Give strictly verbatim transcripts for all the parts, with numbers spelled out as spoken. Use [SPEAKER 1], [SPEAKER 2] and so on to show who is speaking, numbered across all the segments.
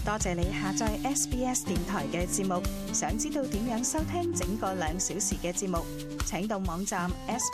[SPEAKER 1] 多謝你下載 S B S 電台嘅節目。想知道點樣收聽整個兩小時嘅節目，請到網站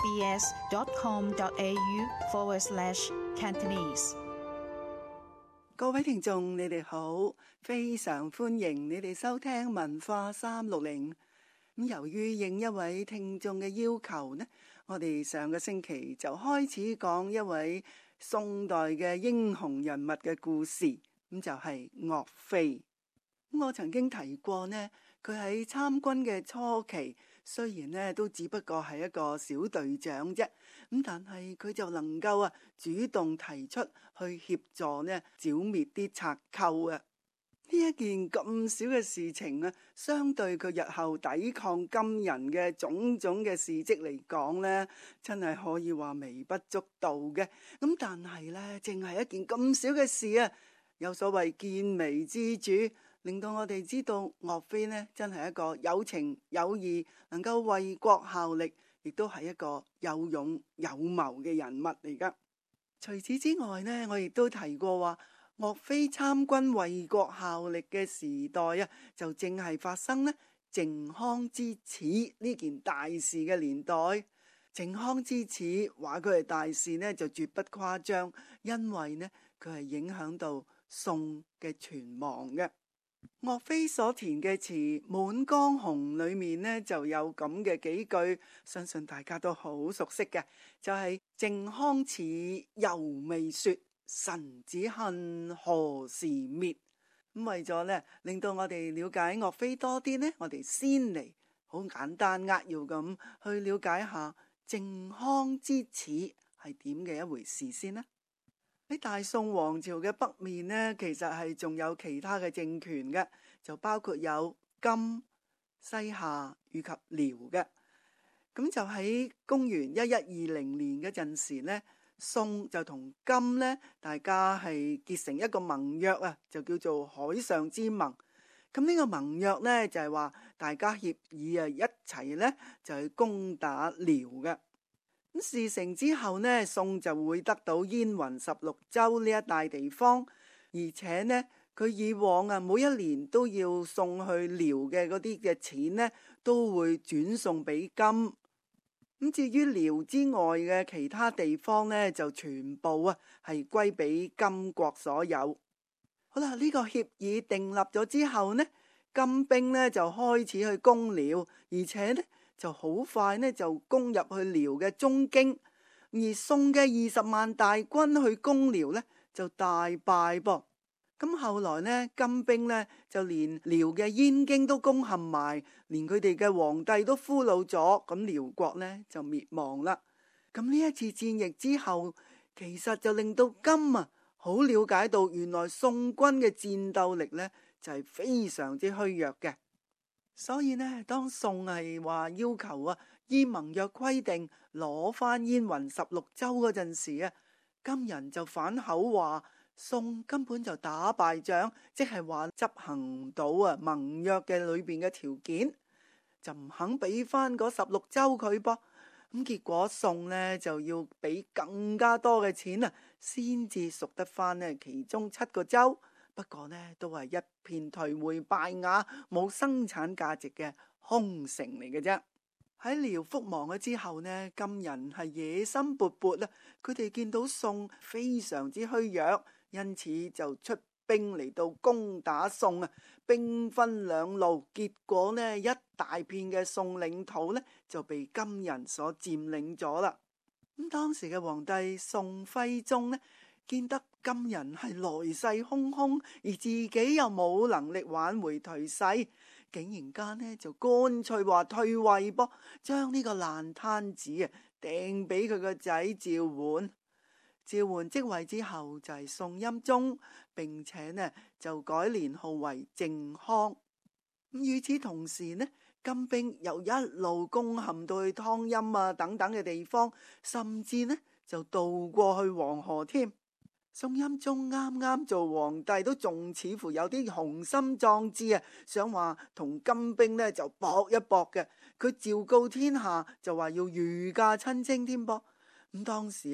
[SPEAKER 1] sbs.com.au forward slash Cantonese。
[SPEAKER 2] 各位聽眾，你哋好，非常歡迎你哋收聽文化三六零。咁由於應一位聽眾嘅要求呢，我哋上個星期就開始講一位宋代嘅英雄人物嘅故事，咁就係岳飛。我曾經提過呢，佢喺參軍嘅初期，雖然呢都只不過係一個小隊長啫，咁但係佢就能夠啊主動提出去協助呢剿滅啲賊寇啊。呢一件咁小嘅事情啊，相對佢日後抵抗金人嘅種種嘅事蹟嚟講呢，真係可以話微不足道嘅。咁但係呢，淨係一件咁小嘅事啊，有所謂見微知著，令到我哋知道岳飛呢真係一個有情有義，能夠為國效力，亦都係一個有勇有謀嘅人物嚟噶。除此之外呢，我亦都提過話，岳飛參軍為國效力嘅時代啊，就正係發生呢靖康之恥呢件大事嘅年代。靖康之恥話佢係大事呢，就絕不誇張，因為呢佢係影響到宋嘅存亡嘅。岳飛所填嘅詞《滿江紅》裏面呢，就有咁嘅幾句，相信大家都好熟悉嘅，就係靖康恥猶未雪，臣子恨何時滅。咁為咗呢令到我哋了解岳飛多啲呢，我哋先嚟好簡單扼要咁去了解下靖康之恥係點嘅一回事先啦。喺大宋王朝嘅北面呢，其實係仲有其他嘅政權嘅，就包括有金、西夏以及遼嘅。咁就喺公元一一二零年嗰陣時呢，宋就同金呢，大家係結成一個盟約啊，就叫做海上之盟。咁呢個盟約呢，就係話大家協議啊，一齊呢，就去攻打遼嘅。咁事成之後呢，宋就會得到燕雲十六州呢一帶地方，而且呢，佢以往啊每一年都要送去遼嘅嗰啲嘅錢呢，都會轉送俾金。咁至於遼之外嘅其他地方呢，就全部啊係歸俾金國所有。好啦，呢個協議訂立咗之後呢，金兵呢就開始去攻遼，而且呢，就好快呢就攻入去遼嘅中京，而宋嘅二十萬大軍去攻遼呢就大敗噃。咁後來呢，金兵呢就連遼嘅燕京都攻陷埋，連佢哋嘅皇帝都俘虜咗，咁遼國呢就滅亡啦。咁呢一次戰役之後，其實就令到金啊好了解到，原來宋軍嘅戰鬥力呢就係非常之虛弱嘅。所以呢，當宋係話要求啊，依盟約規定攞翻燕雲十六州嗰陣時啊，金人就反口話宋根本就打敗仗，即係話執行唔到啊盟約嘅裏邊嘅條件，就唔肯俾翻嗰十六州佢噃。咁結果宋呢就要俾更加多嘅錢啊，先至贖得翻呢其中七個州。不過呢，都係一片頹垣敗瓦，冇生產價值嘅空城嚟嘅啫。喺遼覆亡咗之後呢，金人係野心勃勃啊！佢哋見到宋非常之虛弱，因此就出兵嚟到攻打宋啊！兵分兩路，結果呢，一大片嘅宋領土呢就被金人所佔領咗啦。咁當時嘅皇帝宋徽宗呢，見得金人係來勢洶洶，而自己又冇能力挽回頹勢，竟然間呢就乾脆話退位噃，將呢個爛攤子啊掟俾佢個仔趙桓。趙桓即位之後就係宋欽宗，並且呢就改年號為靖康。咁與此同時呢，金兵又一路攻陷到去湯陰啊等等嘅地方，甚至呢就渡過去黃河添。宋欽宗啱啱做皇帝，都仲似乎有啲雄心壯志啊，想話同金兵呢就搏一搏嘅。佢昭告天下就話要御駕親征添噃。咁當時啊，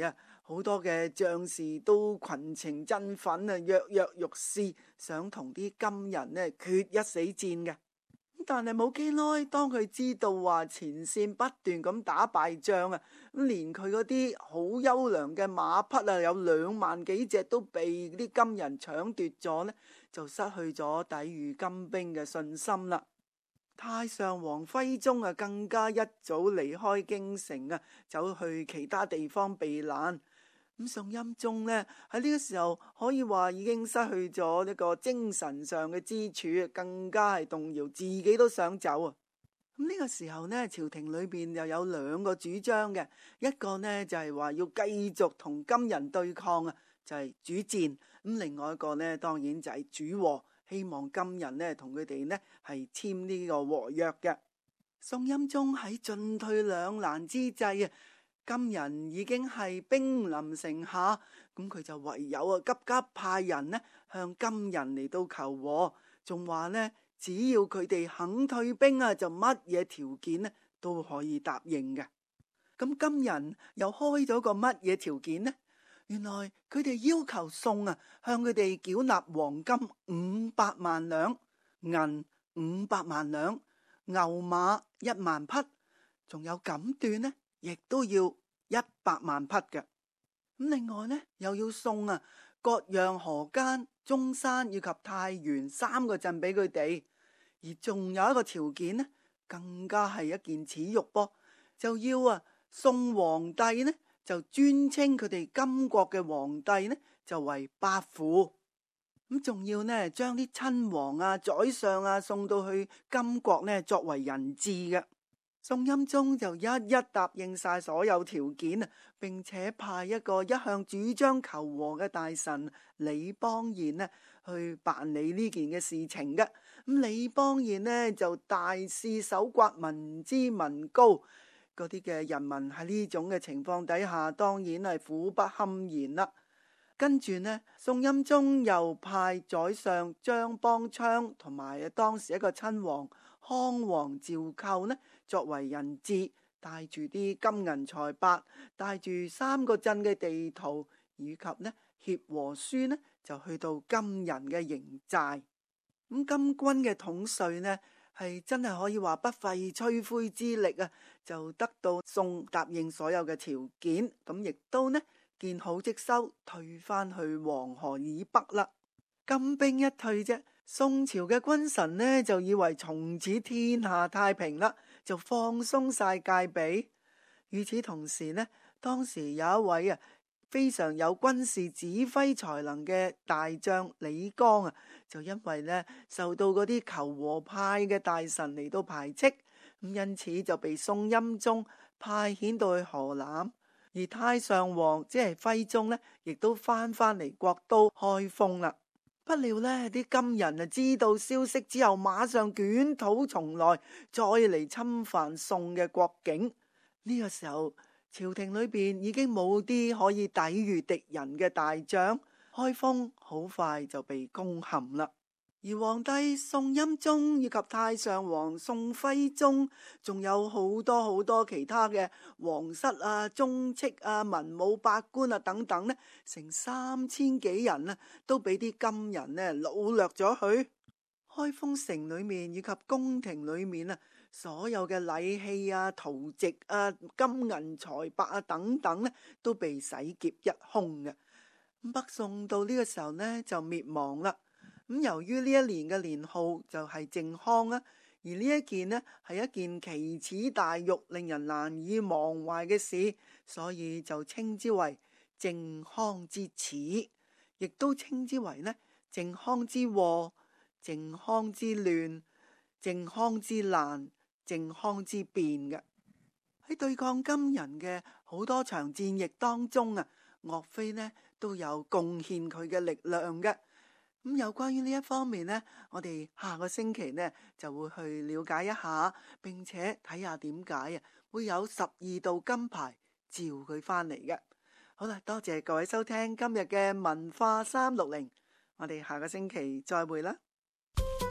[SPEAKER 2] 好多嘅將士都群情振奮啊，躍躍欲試，想同啲金人呢決一死戰嘅。但係冇幾耐，當佢知道話前線不斷咁打敗仗啊，咁連佢嗰啲好優良嘅馬匹啊，有兩萬幾隻都被啲金人搶奪咗呢，就失去咗抵禦金兵嘅信心啦。太上皇徽宗啊，更加一早離開京城啊，走去其他地方避難。咁宋欽宗呢，喺呢個時候可以話已經失去咗呢個精神上嘅支柱，更加係動搖，自己都想走啊。咁呢個時候呢，朝廷裏邊又有兩個主張嘅，一個呢就係話要繼續同金人對抗啊，就係主戰。咁另外一個呢，當然就係主和，希望金人呢同佢哋呢係簽呢個和約嘅。宋欽宗喺進退兩難之際啊，金人已經係兵臨城下，咁佢就唯有啊急急派人呢向金人嚟到求和，仲話呢，只要佢哋肯退兵啊，就乜嘢條件呢都可以答應嘅。咁金人又開咗個乜嘢條件呢？原來佢哋要求宋啊向佢哋繳納黃金五百萬兩、銀五百萬兩、牛馬一萬匹，仲有錦緞呢，亦都要一百萬匹嘅。咁另外呢，又要送啊割讓河間、中山以及太原三個鎮俾佢哋，而仲有一個條件呢，更加係一件恥辱噃，就要啊宋皇帝呢就尊稱佢哋金國嘅皇帝呢就為伯父，咁仲要呢將啲親王啊、宰相啊送到去金國呢作為人質嘅。宋欽宗就一一答應晒所有條件啊，並且派一個一向主張求和嘅大臣李邦彥呢去辦理呢件嘅事情嘅。咁李邦彥呢就大肆搜刮民脂民膏，嗰啲嘅人民喺呢種嘅情況底下，當然係苦不堪言啦。跟住呢，宋欽宗又派宰相張邦昌同埋當時一個親王康王趙構呢作為人質，帶住啲金銀財帛，帶住三個鎮嘅地圖以及呢協和書呢，就去到金人嘅營寨。咁金軍嘅統帥呢，係真係可以話不費吹灰之力啊，就得到宋答應所有嘅條件，咁亦都呢見好即收，退翻去黃河以北啦。金兵一退啫，宋朝嘅君臣呢就以為從此天下太平啦，就放鬆晒戒備。與此同時呢，當時有一位啊非常有軍事指揮才能嘅大將李綱啊，就因為呢受到嗰啲求和派嘅大臣嚟到排斥，咁因此就被宋欽宗派遣到去河南，而太上皇即係徽宗呢，亦都翻返嚟國都開封啦。不料呢啲金人啊知道消息之後，馬上捲土重來，再嚟侵犯宋嘅國境。呢個時候，朝廷裏邊已經冇啲可以抵禦敵人嘅大將，開封好快就被攻陷啦。而皇帝宋欽宗以及太上皇宋徽宗，仲有好多好多其他嘅皇室啊、宗戚啊、文武百官啊等等呢，成三千幾人啊，都俾啲金人呢擄掠咗去。開封城裏面以及宮廷裏面啊，所有嘅禮器啊、陶席啊、金銀財帛啊等等呢，都被洗劫一空嘅。北宋到呢個時候呢，就滅亡啦。咁由於呢一年嘅年號就係靖康啊，而呢一件呢係一件奇恥大辱、令人難以忘懷嘅事，所以就稱之為靖康之恥，亦都稱之為呢靖康之禍、靖康之亂、靖康之難、靖康之變嘅。喺對抗金人嘅好多場戰役當中啊，岳飛呢都有貢獻佢嘅力量嘅。咁有關於呢一方面呢，我哋下個星期呢就會去了解一下，並且睇下點解啊會有十二道金牌召佢翻嚟嘅。好啦，多謝各位收聽今日嘅文化三六零，我哋下個星期再會啦。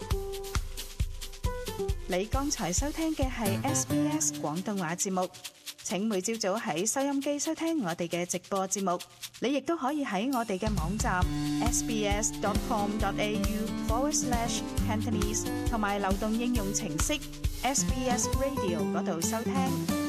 [SPEAKER 1] 你剛才收聽嘅係 S B S 廣東話節目。 請每朝早喺收音機收聽我哋嘅直播節目。你亦都可以喺我哋嘅網站 sbs.com.au forward slash Cantonese 同埋流動應用程式 S B S Radio 嗰度收聽。